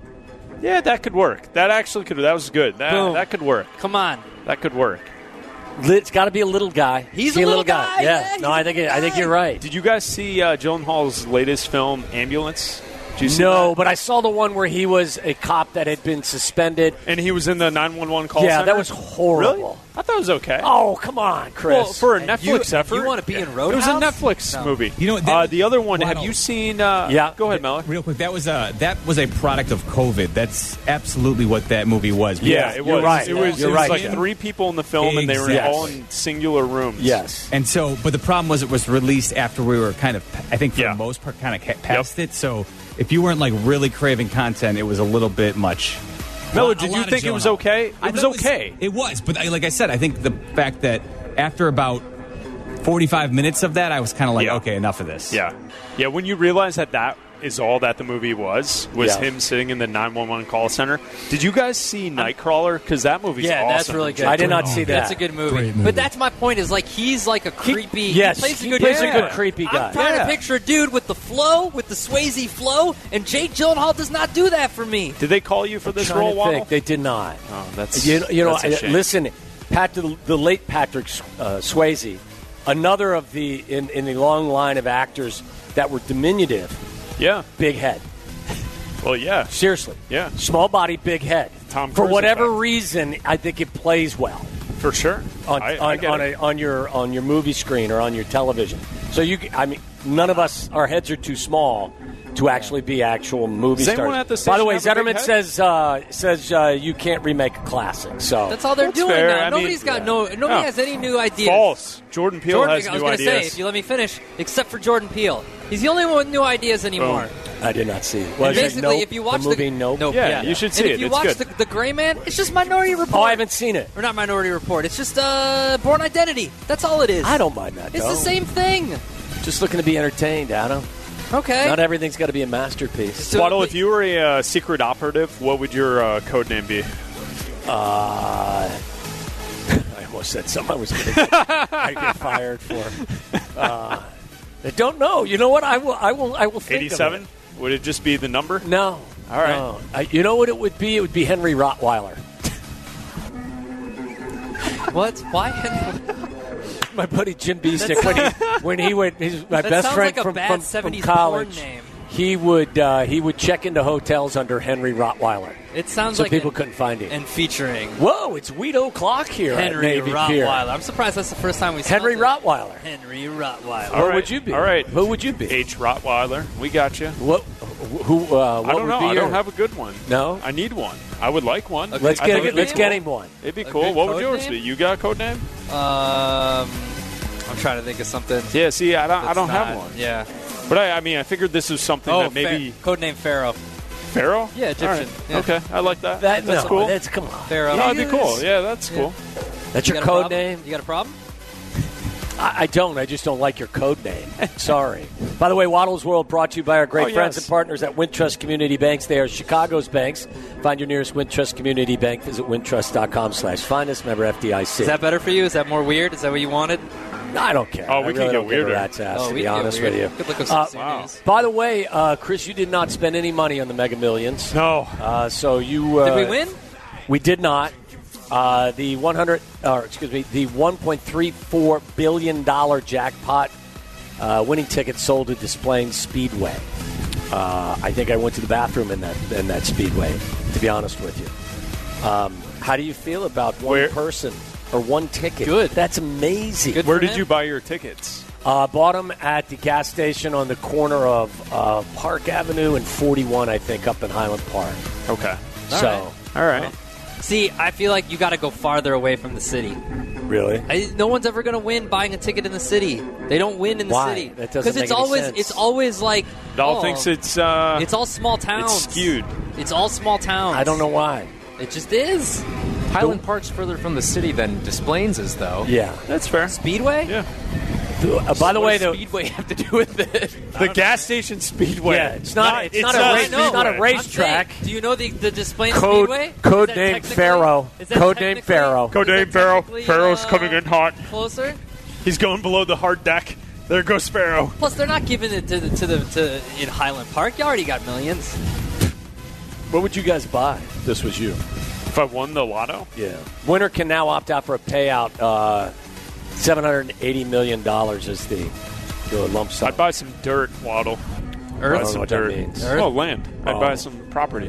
Yeah, that could work. That actually could. That was good. That, Boom. that could work. Come on. That could work. It's got to be a little guy. He's Be a little guy, yeah, Yeah. he's No, a I think little it, I think guy. you're right. Did you guys see uh, Gyllenhaal's latest film, Ambulance? Did you see no, that? but I saw the one where he was a cop that had been suspended. And he was in the nine one one call yeah, center? that was horrible. Really? I thought it was okay. Oh, come on, Chris. Well, for a And Netflix you- effort. you wanna be in It Roadhouse? was a Netflix No. movie. You know, that- uh, the other one, Waddle. have you seen... Uh, Yeah. Go ahead, Malik. Real quick, that was a that was a product of COVID. That's absolutely what that movie was. Yeah, Because- it You're was. right. It was, You're it was right, like Jeff. three people in the film, and they were Exactly. all in singular rooms. Yes. And so, but the problem was it was released after we were kind of, I think for Yeah. the most part, kind of ca- past it. So if you weren't like really craving content, it was a little bit much. Miller, A did lot you of think it was Jonah. okay? It I was thought okay. It was, but I, like I said, I think the fact that after about forty-five minutes of that, I was kind of like, Yeah. okay, enough of this. Yeah. Yeah, when you realize that that is all that the movie was, was Yeah. him sitting in the nine one one call center. Did you guys see Nightcrawler? Because that movie's Yeah, awesome. that's really good. I did not see that. That's a good movie. Great movie. But that's my point. Is like he's like a creepy. yes, he plays a he good. plays a guy. good creepy guy. I'm trying Yeah. to picture a dude with the flow, with the Swayze flow, and Jake Gyllenhaal does not do that for me. Did they call you for this Trying role, to Waddle? think. They did not. Oh, that's You know, you know that's a I- shame. listen, Pat, the, the late Patrick uh, Swayze, another of the in, in the long line of actors that were diminutive, Yeah. big head. Well, yeah. Seriously. Yeah. Small body, big head. Tom For Cruise whatever effect. reason, I think it plays well For sure. on I, on, I get on, it. a, on your on your movie screen or on your television. So you, c- I mean, none of us, our heads are too small to actually be actual movie Does anyone stars. at the By the station way, have a big Zetterman head? says uh, says uh, you can't remake a classic. So That's all they're That's doing fair. now. I mean, Nobody's got yeah. no. Nobody No. has any new ideas. False. Jordan Peele Jordan, has I was new gonna say, ideas. if you let me finish, except for Jordan Peele, he's the only one with new ideas anymore. I did not see it. And Was it basically, Nope? if you watch the movie, Nope. Nope, Yeah, you should see and it. If you It's watch good. the, the Gray Man, it's just Minority Report. Oh, I haven't seen it. Or not Minority Report. It's just uh, Born Identity. That's all it is. I don't mind that. It's though. the same thing. Just looking to be entertained, Adam. Okay. Not everything's got to be a masterpiece. So- Waddle, if you were a uh, secret operative, what would your uh, code name be? Uh, I almost said something I was going to get, I'd get fired for. Uh, I don't know. You know what? I will. I will. I will think. of eighty-seven? it. Would it just be the number? No. All right. No. I, you know what it would be? It would be Henry Rottweiler. What? Why? My buddy Jim Beestick, when he when he would, he's my That best sounds friend like a from, bad from, from seventies college. porn name. He would uh, he would check into hotels under Henry Rottweiler, It sounds so like people a- couldn't find him. and featuring Whoa, it's Weed O'Clock here Henry at Navy Rottweiler. Pier. I'm surprised that's the first time we Henry smelled it. Rottweiler. Henry Rottweiler. All What right. would you be? All right. Who would you be? H. Rottweiler. We got you. What? Who? Uh, what I don't would know. be I your- don't have a good one. No? I need one. I would like one. Okay. Let's I get think a it'd good let's be get cool. him one. It'd be A cool. good What would code yours name? be? You got a code name? Um, I'm trying to think of something. Yeah. See, I don't. I that's don't not- have one. Yeah. But I, I mean, I figured this was something Oh, that maybe Fa- codename Pharaoh. Pharaoh. Yeah, Egyptian. All right. Yeah. Okay, I like that. That, that's no, cool. That's come on. Pharaoh. no, it'd be Yes. cool. Yeah, that's Yeah. cool. That's You your got a code problem? name. You got a problem? I, I don't. I just don't like your code name. Sorry. By the way, Waddle's World brought to you by our great Oh, friends yes. and partners at Wintrust Community Banks. They are Chicago's banks. Find your nearest Wintrust Community Bank. Visit wintrust.com slash find us. Member F D I C. Is that better for you? Is that more weird? Is that what you wanted? I don't care. Oh, I we can really get don't give a weirder. rat's ass, Oh, to we be can get honest weird. with you. Could look up some Uh, scenarios. By the way, uh, Chris, you did not spend any money on the Mega Millions. No. Uh, so you uh, Did we win? We did not. Uh, the one hundred, or excuse me, the one point three four billion dollar jackpot uh, winning ticket sold at Des Plaines Speedway. Uh, I think I went to the bathroom in that in that Speedway. To be honest with you, um, how do you feel about one Where- person or one ticket? Good. That's amazing. Good. Where for did him. you buy your tickets? Uh, bought them at the gas station on the corner of uh, Park Avenue and forty-one, I think, up in Highland Park. Okay. All so, right. All right. See, I feel like you got to go farther away from the city. really? I, no one's ever going to win buying a ticket in the city. They don't win in the Why? city That doesn't it's make any always sense. it's always like Doll oh, thinks it's uh, it's all small towns. it's skewed. It's all small towns. I don't know why. It just is. Highland Park's further from the city than Des Plaines is, though. Yeah. That's fair. Speedway. Yeah. Uh, by the What way, does the, Speedway have to do with it? The gas station Speedway. Yeah, it's not- it's not a race- I know. it's not a I'm racetrack. saying, do you know the the Des Code- Speedway? code Is that name technically- Pharaoh. is that Code name technically- Pharaoh. is Code that name Pharaoh. technically, Pharaoh's uh, coming in hot. Closer. He's going below the hard deck. There goes Sparrow. Plus, they're not giving it to the to the to in Highland Park. You already got millions. What would you guys buy? This was you. If I won the lotto, Yeah. Winner can now opt out for a payout. Uh, seven hundred eighty million dollars is the, the lump sum. I'd buy some dirt, Waddle. Earth? I don't know what that means. Earth? Oh, land. I'd Oh. buy some property.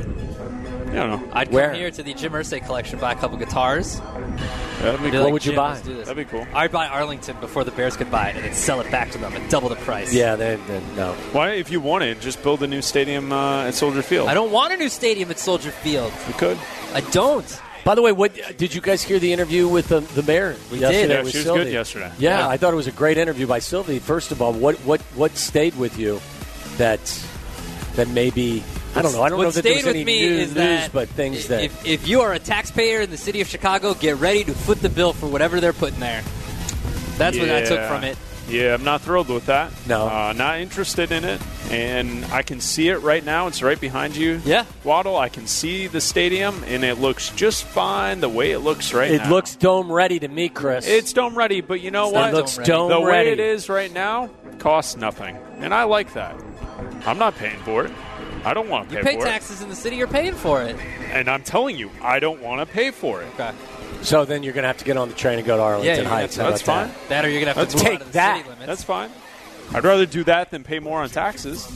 I don't know. I'd Where? come here to the Jim Irsay collection, buy a couple guitars. That'd be Be cool. like, would you "Jim, buy?" let's do this." That'd be cool. I'd buy Arlington before the Bears could buy it, and then sell it back to them at double the price. Yeah, they, they, no. Why, if you wanted, just build a new stadium uh, at Soldier Field. I don't want a new stadium at Soldier Field. You could. I don't. By the way, what did you guys hear the interview with the, the mayor We yesterday did. Yeah, with she was Sylvie? good yesterday. Yeah, Yeah. I thought it was a great interview by Sylvie. First of all, what what what stayed with you that that maybe I don't know. I don't what know that there stayed was with any me new is news, that but things that if, if you are a taxpayer in the city of Chicago, get ready to foot the bill for whatever they're putting there. That's what I took Yeah. from it. Yeah, I'm not thrilled with that. No. Uh, not interested in it. And I can see it right now. It's right behind you. Yeah. Waddle, I can see the stadium, and it looks just fine the way it looks right it now. looks dome ready to me, Chris. It's dome ready, but you know It's what? it looks dome ready. dome the ready. way it is right now costs nothing. And I like that. I'm not paying for it. I don't want to You pay, pay for taxes in the city, you're paying for it. it. And I'm telling you, I don't want to pay for it. Okay. So then you're going to have to get on the train and go to Yeah, Arlington you're gonna Heights. have How That's about fine. that? That or you're going to have Let's to move take out of the that. city limits. That's fine. I'd rather do that than pay more on taxes.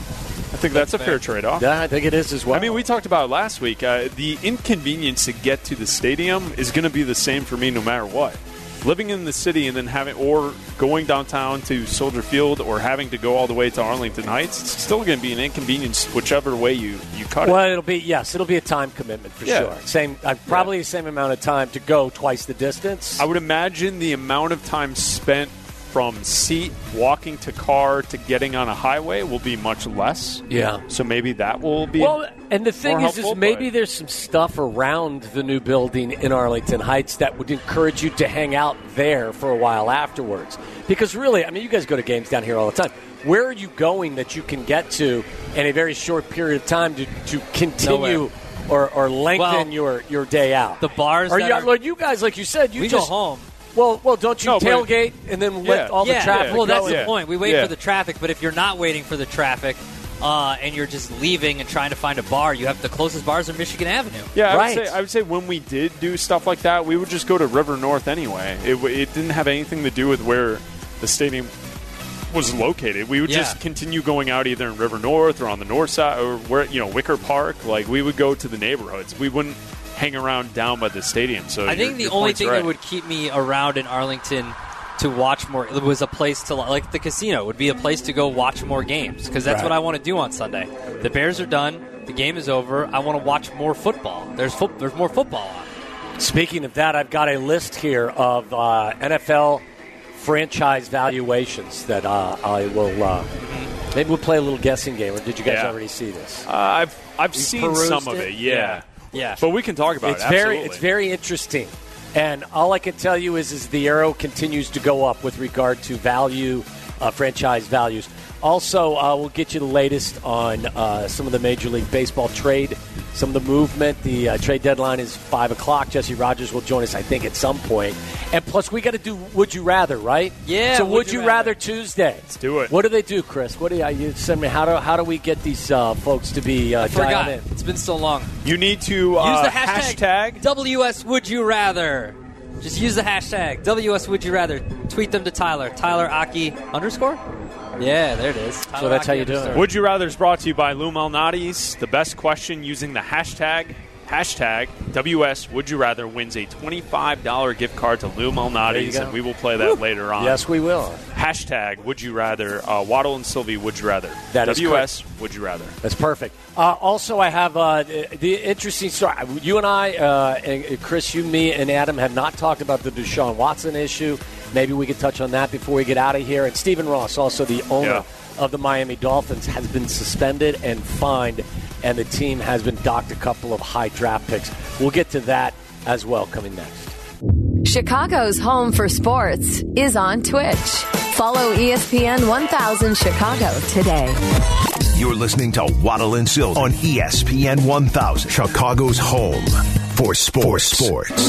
I think that's, That's a fair fair. trade-off. Yeah, I think it is as well. I mean, we talked about it last week. Uh, the inconvenience to get to the stadium is going to be the same for me no matter what. Living in the city and then having, or going downtown to Soldier Field or having to go all the way to Arlington Heights, it's still going to be an inconvenience whichever way you, you cut Well, it. it'll be yes, it'll be a time commitment for Yeah. sure. Same, uh, probably the same amount of time to go twice the distance. I would imagine the amount of time spent from seat, walking to car, to getting on a highway will be much less. Yeah. So maybe that will be Well, and the thing more is, is helpful, maybe but- there's some stuff around the new building in Arlington Heights that would encourage you to hang out there for a while afterwards. Because really, I mean, you guys go to games down here all the time. Where are you going that you can get to in a very short period of time to, to continue or, or lengthen Well, your, your day out? The bars Are that you, are, like you guys, like you said, you we just go home. Well, well, don't you No, but- tailgate and then let Yeah. all the yeah, traffic well, that's go? the Yeah. point. We wait Yeah. for the traffic, but if you're not waiting for the traffic uh, and you're just leaving and trying to find a bar, you have the closest bars are Michigan Avenue. Yeah, I Right. would say I would say when we did do stuff like that, we would just go to River North anyway. It, w- it didn't have anything to do with where the stadium was located. We would Yeah. just continue going out either in River North or on the north side or where you know Wicker Park. Like we would go to the neighborhoods. We wouldn't hang around down by the stadium. So I think your- the your only point's thing right. that would keep me around in Arlington to watch more it was a place to like the casino would be a place to go watch more games because that's Right. what I want to do on Sunday. The Bears are done. The game is over. I want to watch more football. There's fo- there's more football on. Speaking of that, I've got a list here of uh, N F L franchise valuations that uh, I will. Uh, maybe we'll play a little guessing game. Or did you guys Yeah. already see this? Uh, I've I've You seen perused some of it? it. Yeah. Yeah. But we can talk about It's it. very, Absolutely. it's very interesting. And all I can tell you is, is the arrow continues to go up with regard to value, uh, franchise values. Also, uh, we'll get you the latest on uh, some of the Major League Baseball trade, some of the movement. The uh, trade deadline is five o'clock. Jesse Rogers will join us, I think, at some point. And plus, we got to do Would You Rather, right? Yeah, So Would Would You You Rather Rather. Tuesday. Let's do it. What do they do, Chris? What do you, you send me? How do how do we get these uh, folks to be uh, I forgot. dialed in? It's been so long. You need to uh, Use the hashtag, hashtag W S Would You Rather. Just use the hashtag W S Would You Rather. Tweet them to Tyler. Tyler Aki underscore? Yeah, there it is. Tyler So that's Aki how you do it. underscore. Would You Rather is brought to you by Lou Malnati's. The best question using the hashtag, hashtag W S Would You Rather wins a twenty-five dollars gift card to Lou There you Malnati's, go. and we will play that later on. Yes, we will. Hashtag Would You Rather, uh, Waddle and Sylvie Would You Rather. That is W S Would You Rather. That's perfect. Uh, also, I have uh, the, the interesting story. You and I, uh, and Chris, you, me, and Adam have not talked about the Deshaun Watson issue. Maybe we could touch on that before we get out of here. And Stephen Ross, also the owner Yeah. of the Miami Dolphins, has been suspended and fined, and the team has been docked a couple of high draft picks. We'll get to that as well coming next. Chicago's home for sports is on Twitch. Follow E S P N one thousand Chicago today. You're listening to Waddle and Silver on E S P N one thousand, Chicago's home for sports. sports.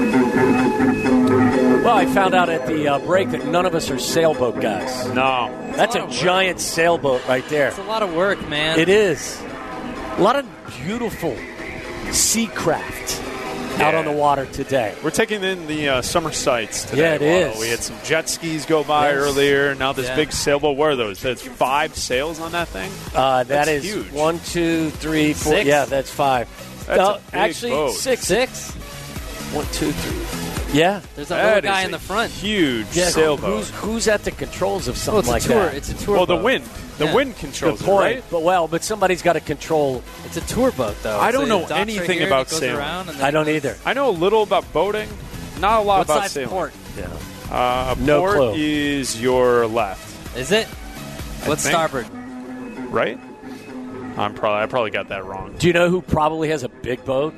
Well, I found out at the uh, break that none of us are sailboat guys. No. That's a giant sailboat right there. It's a lot of work, man. It is. A lot of beautiful sea craft. out on the water today. We're taking in the uh, summer sights today. Yeah, it Waddle. is. We had some jet skis go by Yes. earlier. Now this Yeah. big sailboat. What are those? That's five sails on that thing? Uh, that That's is huge. one, two, three, four. Six? Yeah, that's five. That's No, a big actually, boat. six. Six? One, two, three. Yeah. There's a That little is guy a in the front. Huge Yeah, sailboat. Who's, who's at the controls of Well, something it's a like tour. that? It's a tour well, the boat. wind. The Yeah. wind controls Good it, point. right? But well, but somebody's got to control. It's a tour boat, though. I It's don't a know docks right anything here, about and it goes sailing. around, and then I it don't goes- either. I know a little about boating. Not a lot What about side's sailing. port? Yeah. Uh, No port clue. is your left, Is it? What's think. starboard? right? I'm probably I probably got that wrong. Do you know who probably has a big boat?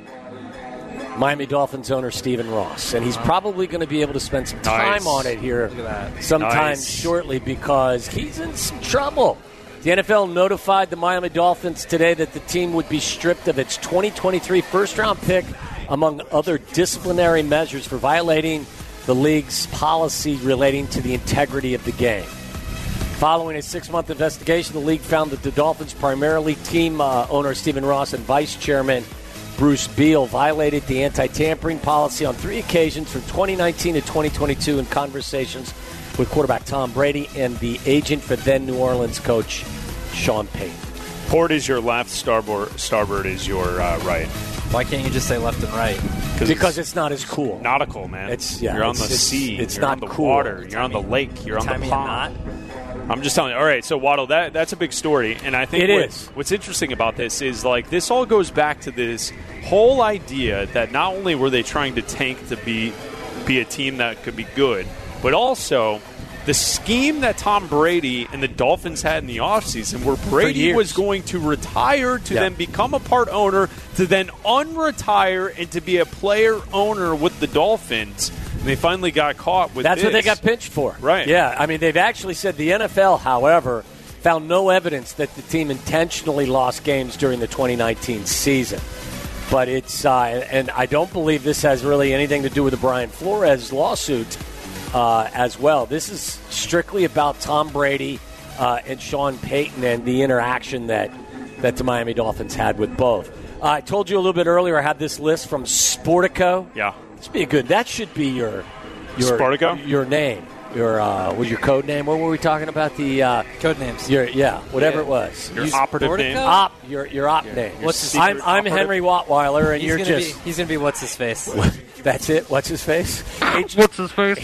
Miami Dolphins owner Stephen Ross, and he's probably going to be able to spend some time Nice. on it here Look at that. sometime Nice. shortly because he's in some trouble. The N F L notified the Miami Dolphins today that the team would be stripped of its twenty twenty-three first-round pick, among other disciplinary measures for violating the league's policy relating to the integrity of the game. Following a six-month investigation, the league found that the Dolphins, primarily team uh, owner Stephen Ross and vice chairman Bruce Beal, violated the anti-tampering policy on three occasions from twenty nineteen to twenty twenty-two in conversations with quarterback Tom Brady and the agent for then New Orleans coach Sean Payton. Port is your left, starboard starboard is your uh, right. Why can't you just say left and right? Because it's not as cool. Nautical, man. It's- yeah, you're on it's- the it's- sea. it's you're not on the cool. water. You're on the lake. You're on Tell the me you're pond. I'm just telling you. All right, so Waddle, that that's a big story, and I think It what, is. what's interesting about this is like this all goes back to this whole idea that not only were they trying to tank to be be a team that could be good, but also the scheme that Tom Brady and the Dolphins had in the offseason where Brady years. was going to retire to Yeah. then become a part owner to then unretire and to be a player owner with the Dolphins. And they finally got caught with That's what they this. got pinched for. Right. Yeah, I mean, they've actually said the N F L, however, found no evidence that the team intentionally lost games during the twenty nineteen season. But it's, uh, and I don't believe this has really anything to do with the Brian Flores lawsuit uh, as well. This is strictly about Tom Brady uh, and Sean Payton and the interaction that, that the Miami Dolphins had with both. Uh, I told you a little bit earlier, I had this list from Sportico. Yeah. This would be a good. That should be your your Sportico? your name. Your uh, was your code name? What were we talking about? The uh, Code names. your yeah, whatever Yeah. it was. Your Use operative Sportico? name. Op your your op name. your What's his, secret I'm I'm operative? Henry Wattweiler, and He's you're gonna just be, he's gonna be what's his face. that's it. What's his face? Agent, What's his face?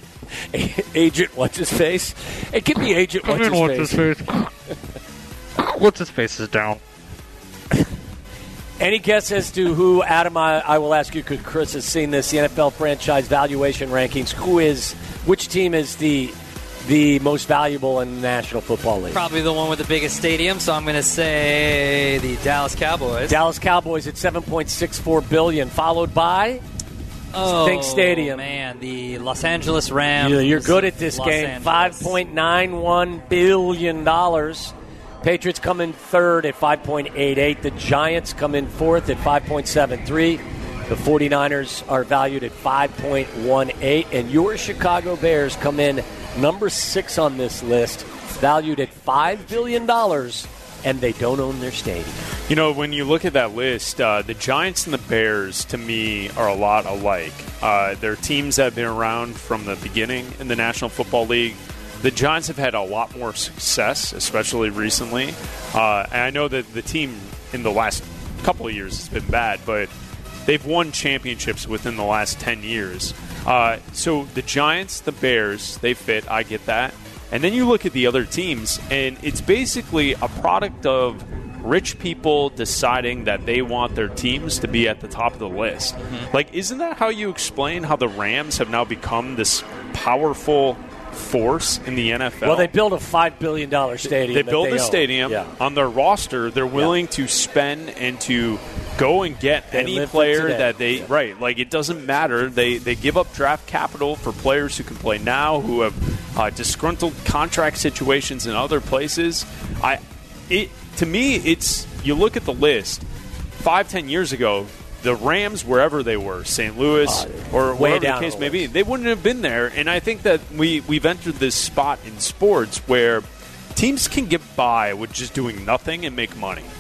Agent. What's his face? It could be Agent. Come What's in, his what's face? his face? What's his face is down. Any guess as to who, Adam, I, I will ask you, because Chris has seen this, the N F L franchise valuation rankings. Who is, which team is the the most valuable in the National Football League? Probably the one with the biggest stadium, so I'm going to say the Dallas Cowboys. Dallas Cowboys at seven point six four billion dollars, followed by oh, Think Stadium. man, the Los Angeles Rams. You're, you're good at this Los game. Angeles. five point nine one billion dollars. Patriots come in third at five point eight eight. The Giants come in fourth at five point seven three. The 49ers are valued at five point one eight. And your Chicago Bears come in number six on this list, valued at five billion dollars, and they don't own their stadium. You know, when you look at that list, uh, the Giants and the Bears, to me, are a lot alike. Uh, they're teams that have been around from the beginning in the National Football League. The Giants have had a lot more success, especially recently. Uh, and I know that the team in the last couple of years has been bad, but they've won championships within the last ten years. Uh, so the Giants, the Bears, they fit. I get that. And then you look at the other teams, and it's basically a product of rich people deciding that they want their teams to be at the top of the list. Mm-hmm. Like, isn't that how you explain how the Rams have now become this powerful force in the N F L? Well, they built a five billion dollars stadium. They that build they the own. stadium. Yeah. On their roster, they're willing Yeah. to spend and to go and get They any live for player today. that they right. Like, it doesn't matter. They they give up draft capital for players who can play now, who have uh, disgruntled contract situations in other places. I it to me, it's you look at the list. Five ten years ago, the Rams, wherever they were, Saint Louis Uh, or way whatever down the case the may be, list. they wouldn't have been there. And I think that we we've entered this spot in sports where teams can get by with just doing nothing and make money.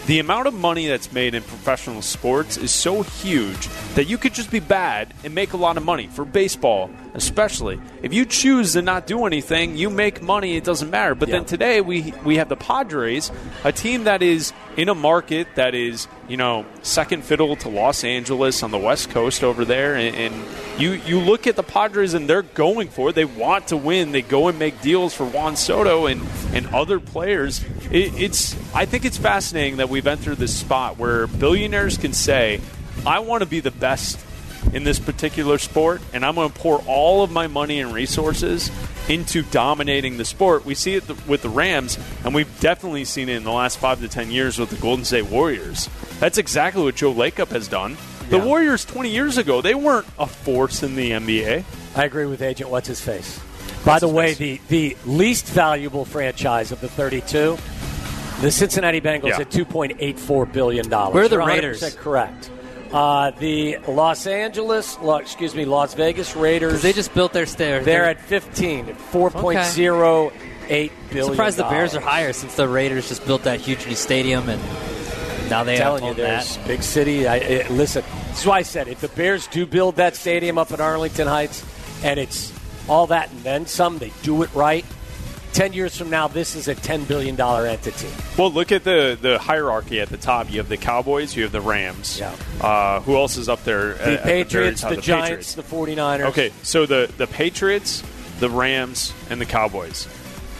the amount of money that's made in professional sports is so huge that you could just be bad and make a lot of money. For baseball, especially. If you choose to not do anything, you make money, it doesn't matter. But Yeah. then today we we have the Padres, a team that is in a market that is, you know, second fiddle to Los Angeles on the West Coast over there. And, and you, you look at the Padres and they're going for it. They want to win. They go and make deals for Juan Soto and, and other players. It, it's I think it's fascinating that we've entered this spot where billionaires can say, I want to be the best in this particular sport, and I'm going to pour all of my money and resources into dominating the sport. We see it with the Rams, and we've definitely seen it in the last five to ten years with the Golden State Warriors. That's exactly what Joe Lacob has done. The Yeah. Warriors twenty years ago, they weren't a force in the N B A. I agree with Agent What's-His-Face. By the way, the, the least valuable franchise of the thirty-two, the Cincinnati Bengals Yeah. at two point eight four billion dollars. Where are the You're Raiders? one hundred percent correct. Uh, the Los Angeles, lo- excuse me, Las Vegas Raiders. 'Cause they just built their stairs. They're at fifteen, at four point oh eight billion dollars. Surprised the Bears are higher since the Raiders just built that huge new stadium, and now they I'm telling own you, there's that. big city. I, I, listen, this is why I said if the Bears do build that stadium up at Arlington Heights, and it's all that and then some, they do it right. Ten years from now, this is a ten billion dollars entity. Well, look at the, the hierarchy at the top. You have the Cowboys, you have the Rams. Yeah. Uh, who else is up there? The at- at the very Patriots, top? the, Giants, Patriots. the forty-niners. Okay, so the, the Patriots, the Rams, and the Cowboys.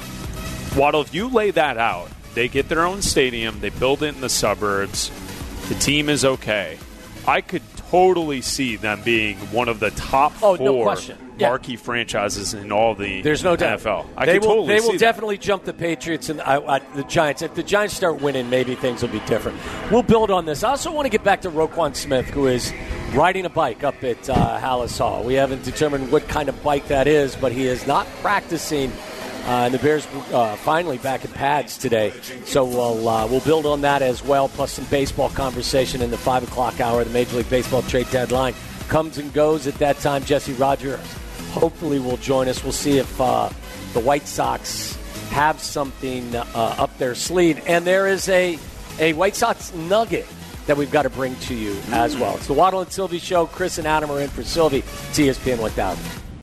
Waddle, if you lay that out, they get their own stadium, they build it in the suburbs, the team is okay. I could totally see them being one of the top Oh, four no question. Yeah. marquee franchises in all the There's no doubt. N F L. I they could will, totally they see will that. definitely jump the Patriots and uh, uh, the Giants. If the Giants start winning, maybe things will be different. We'll build on this. I also want to get back to Roquan Smith, who is riding a bike up at uh, Hallis Hall. We haven't determined what kind of bike that is, but he is not practicing. Uh, and the Bears uh, finally back in pads today. So we'll uh, we'll build on that as well, plus some baseball conversation in the five o'clock hour. The Major League Baseball trade deadline comes and goes at that time. Jesse Rogers hopefully will join us. We'll see if uh, the White Sox have something uh, up their sleeve. And there is a, a White Sox nugget that we've got to bring to you as well. It's the Waddle and Sylvie Show. Chris and Adam are in for Sylvie. T S P N one thousand.